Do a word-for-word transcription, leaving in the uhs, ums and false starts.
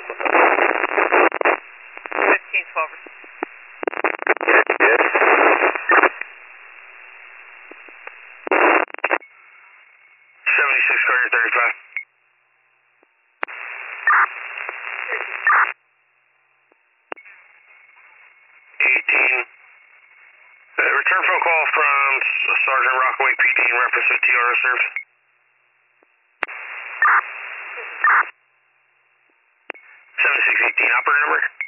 fifteen twelve. Yes, yes. seventy-six, Carrier thirty-five. eighteen. Uh, return phone call from Sergeant Rockaway P D in reference to T R O service. seventy-six eighteen, operator number?